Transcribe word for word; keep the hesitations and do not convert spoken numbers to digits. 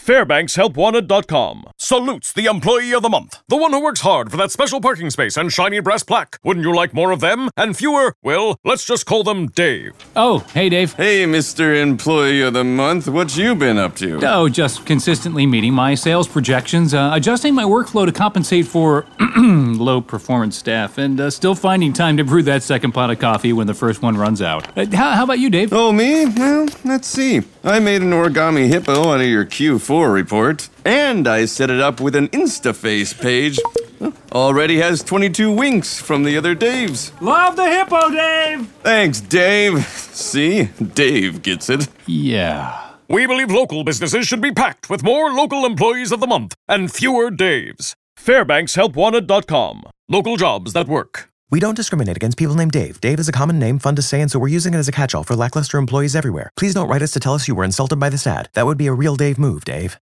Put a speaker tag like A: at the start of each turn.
A: Fairbanks Help Wanted dot com salutes the Employee of the Month, the one who works hard for that special parking space and shiny brass plaque. Wouldn't you like more of them and fewer? Well, let's just call them Dave.
B: Oh, hey, Dave.
C: Hey, Mister Employee of the Month, what you been up to?
B: Oh, just consistently meeting my sales projections, uh, adjusting my workflow to compensate for low-performance staff, and uh, still finding time to brew that second pot of coffee when the first one runs out. Uh, how, how about you, Dave?
C: Oh, me? Well, let's see. I made an origami hippo out of your Q four report, and I set it up with an InstaFace page. Already has twenty-two winks from the other Daves.
B: Love the hippo, Dave!
C: Thanks, Dave. See? Dave gets it.
B: Yeah.
A: We believe local businesses should be packed with more local employees of the month and fewer Daves. Fairbanks Help Wanted dot com. Local jobs that work.
D: We don't discriminate against people named Dave. Dave is a common name, fun to say, and so we're using it as a catch-all for lackluster employees everywhere. Please don't write us to tell us you were insulted by this ad. That would be a real Dave move, Dave.